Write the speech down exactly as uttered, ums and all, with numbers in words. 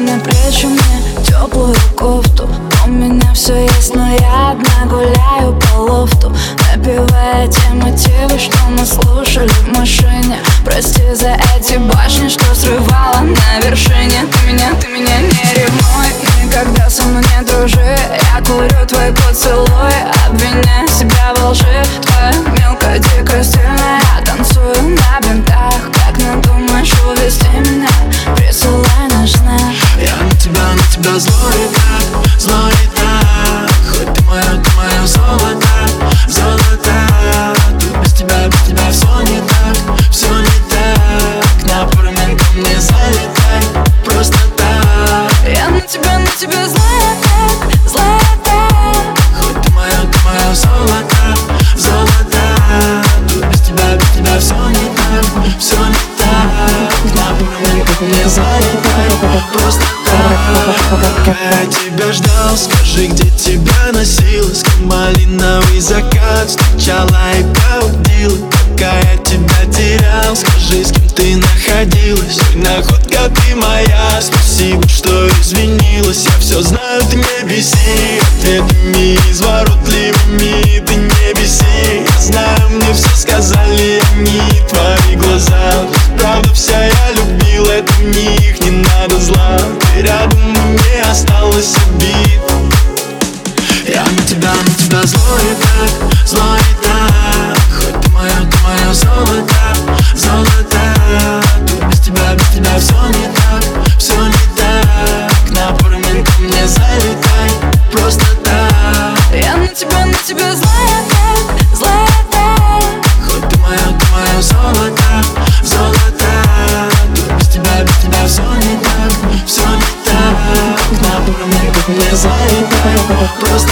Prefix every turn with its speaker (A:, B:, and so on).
A: на плечи мне теплую кофту. У меня все есть, но я одна гуляю по лофту, напевая те мотивы, что мы слушали в машине. Прости за эти башни, что срывала на вершине. Ты меня, ты меня не ревнуй, никогда со мной не дружи. Я курю твои поцелуи, обвиняя себя во лжи. Твоя мелкая, дикая, стильная, я танцую на бинтах. Как надумаешь увести меня, присылай наш знак.
B: Я на тебя, на тебя злой так, злой так. Хоть ты моя, ты мое золото, золото. Тут без тебя, без тебя все не так, все не так. На пару минут ко мне залетай, просто так.
A: Я на тебя, на тебя злая так, злая так.
B: Хоть ты моя, ты мое золото, золото. Тут без тебя, без тебя все не так, все не так. На пару минут ко мне залетай, просто так. Я тебя ждал, скажи, где тебя носилась, как малиновый закат встречала и проводила. Пока я тебя терял, скажи, с кем ты находилась. Ой, находка ты моя, спасибо, что извинилась. Я все знаю, ты не беси ответами изворотливыми, ты не беси. Я знаю, мне все сказали они, твои глаза. Правда вся я любил, это в них не надо зла. Ты рядом, мне осталось обид. Я на тебя, на тебя злой так, злой так. Хоть ты моя, ты мое золото, золото. Тут без тебя, без тебя все не так, все не так. На пару минут ко мне залетай, просто так.
A: Я на тебя, на тебя злая так, злая так.
B: Хоть ты моя, ты мое золото, золото. Тут без тебя, без тебя все не так, все не так. На пару минут ко мне залетай, просто